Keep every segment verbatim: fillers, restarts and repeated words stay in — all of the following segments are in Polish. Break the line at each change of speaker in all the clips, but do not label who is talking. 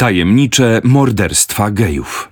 Tajemnicze morderstwa gejów.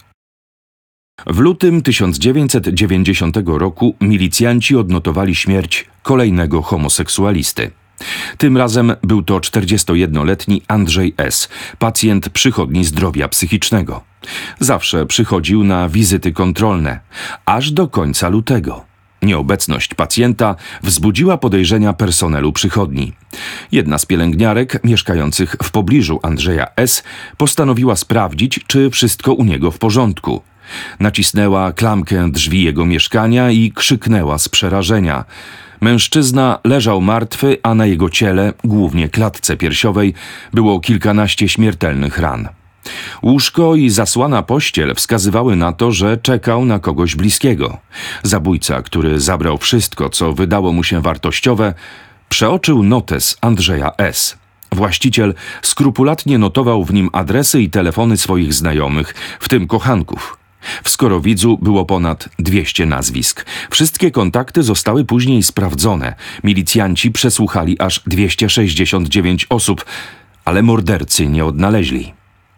W lutym tysiąc dziewięćset dziewięćdziesiątego roku milicjanci odnotowali śmierć kolejnego homoseksualisty. Tym razem był to czterdziestojednoletni Andrzej S., pacjent przychodni zdrowia psychicznego. Zawsze przychodził na wizyty kontrolne, aż do końca lutego. Nieobecność pacjenta wzbudziła podejrzenia personelu przychodni. Jedna z pielęgniarek mieszkających w pobliżu Andrzeja S. postanowiła sprawdzić, czy wszystko u niego w porządku. Nacisnęła klamkę drzwi jego mieszkania i krzyknęła z przerażenia. Mężczyzna leżał martwy, a na jego ciele, głównie klatce piersiowej, było kilkanaście śmiertelnych ran. Łóżko i zasłana pościel wskazywały na to, że czekał na kogoś bliskiego. Zabójca, który zabrał wszystko, co wydało mu się wartościowe, przeoczył notes Andrzeja S. Właściciel skrupulatnie notował w nim adresy i telefony swoich znajomych, w tym kochanków. W Skorowidzu było ponad dwieście nazwisk. Wszystkie kontakty zostały później sprawdzone. Milicjanci przesłuchali aż dwieście sześćdziesiąt dziewięć osób, ale mordercy nie odnaleźli.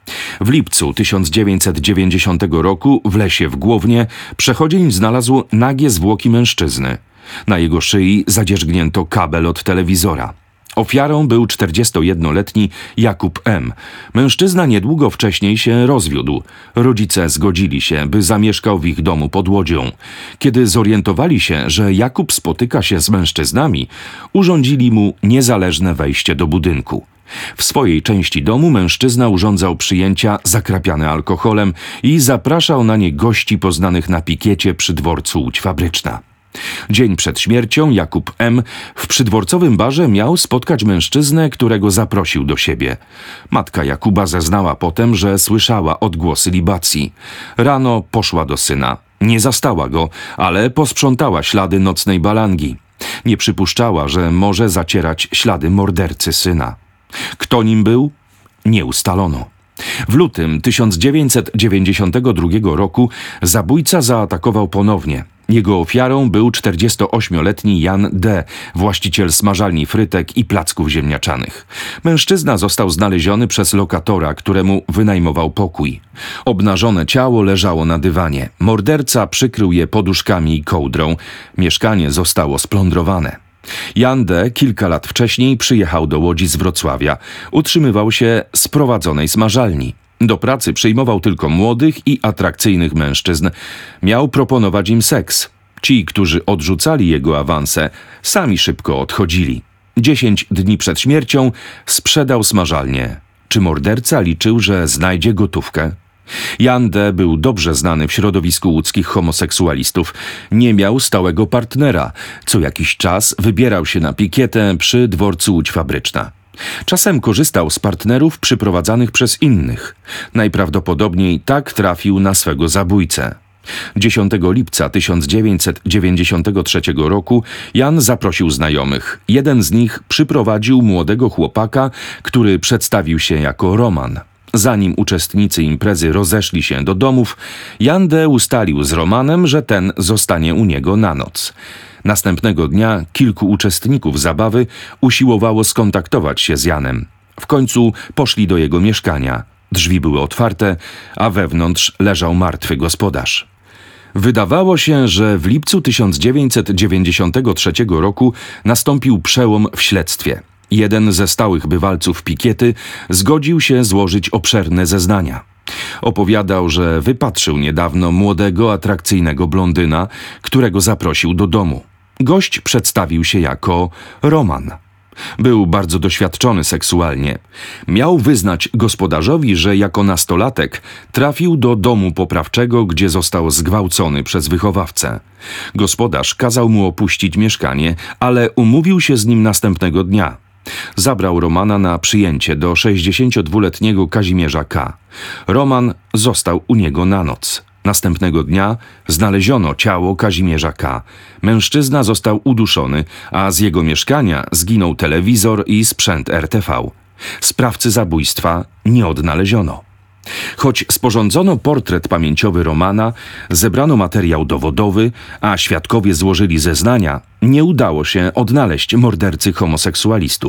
W lipcu tysiąc dziewięćset dziewięćdziesiątego roku w lesie w Głownie przechodzień znalazł nagie zwłoki mężczyzny. Na jego szyi zadzierzgnięto kabel od telewizora. Ofiarą był czterdziestojednoletni Jakub M. Mężczyzna niedługo wcześniej się rozwiódł. Rodzice zgodzili się, by zamieszkał w ich domu pod Łodzią. Kiedy zorientowali się, że Jakub spotyka się z mężczyznami, urządzili mu niezależne wejście do budynku. W swojej części domu mężczyzna urządzał przyjęcia zakrapiane alkoholem i zapraszał na nie gości poznanych na pikiecie przy dworcu Łódź Fabryczna. Dzień przed śmiercią Jakub M. w przydworcowym barze miał spotkać mężczyznę, którego zaprosił do siebie. Matka Jakuba zeznała potem, że słyszała odgłosy libacji. Rano poszła do syna. Nie zastała go, ale posprzątała ślady nocnej balangi. Nie przypuszczała, że może zacierać ślady mordercy syna. Kto nim był? Nie ustalono. W lutym tysiąc dziewięćset dziewięćdziesiątego drugiego roku zabójca zaatakował ponownie. Jego ofiarą był czterdziestoośmioletni Jan D., właściciel smażalni frytek i placków ziemniaczanych. Mężczyzna został znaleziony przez lokatora, któremu wynajmował pokój. Obnażone ciało leżało na dywanie. Morderca przykrył je poduszkami i kołdrą. Mieszkanie zostało splądrowane. Jan D. kilka lat wcześniej przyjechał do Łodzi z Wrocławia. Utrzymywał się z prowadzonej smażalni. Do pracy przyjmował tylko młodych i atrakcyjnych mężczyzn. Miał proponować im seks. Ci, którzy odrzucali jego awanse, sami szybko odchodzili. Dziesięć dni przed śmiercią sprzedał smażalnię. Czy morderca liczył, że znajdzie gotówkę? Jan D. był dobrze znany w środowisku łódzkich homoseksualistów. Nie miał stałego partnera. Co jakiś czas wybierał się na pikietę przy dworcu Łódź Fabryczna. Czasem korzystał z partnerów przyprowadzanych przez innych. Najprawdopodobniej tak trafił na swego zabójcę. dziesiątego lipca tysiąc dziewięćset dziewięćdziesiątego trzeciego roku Jan zaprosił znajomych. Jeden z nich przyprowadził młodego chłopaka, który przedstawił się jako Roman. Zanim uczestnicy imprezy rozeszli się do domów, Jan D. ustalił z Romanem, że ten zostanie u niego na noc. Następnego dnia kilku uczestników zabawy usiłowało skontaktować się z Janem. W końcu poszli do jego mieszkania. Drzwi były otwarte, a wewnątrz leżał martwy gospodarz. Wydawało się, że w lipcu tysiąc dziewięćset dziewięćdziesiątego trzeciego roku nastąpił przełom w śledztwie. Jeden ze stałych bywalców pikiety zgodził się złożyć obszerne zeznania. Opowiadał, że wypatrzył niedawno młodego, atrakcyjnego blondyna, którego zaprosił do domu. Gość przedstawił się jako Roman. Był bardzo doświadczony seksualnie. Miał wyznać gospodarzowi, że jako nastolatek trafił do domu poprawczego, gdzie został zgwałcony przez wychowawcę. Gospodarz kazał mu opuścić mieszkanie, ale umówił się z nim następnego dnia. Zabrał Romana na przyjęcie do sześćdziesięciodwuletniego Kazimierza K. Roman został u niego na noc. Następnego dnia znaleziono ciało Kazimierza K. Mężczyzna został uduszony, a z jego mieszkania zginął telewizor i sprzęt R T V. Sprawcy zabójstwa nie odnaleziono. Choć sporządzono portret pamięciowy Romana, zebrano materiał dowodowy, a świadkowie złożyli zeznania, nie udało się odnaleźć mordercy homoseksualistów.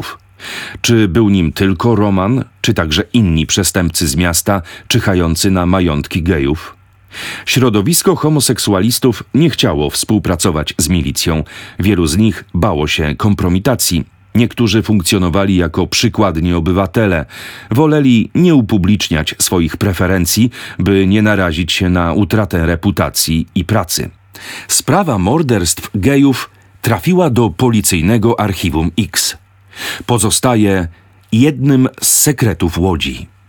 Czy był nim tylko Roman, czy także inni przestępcy z miasta czyhający na majątki gejów? Środowisko homoseksualistów nie chciało współpracować z milicją. Wielu z nich bało się kompromitacji. Niektórzy funkcjonowali jako przykładni obywatele. Woleli nie upubliczniać swoich preferencji, by nie narazić się na utratę reputacji i pracy. Sprawa morderstw gejów trafiła do policyjnego Archiwum X. Pozostaje jednym z sekretów Łodzi.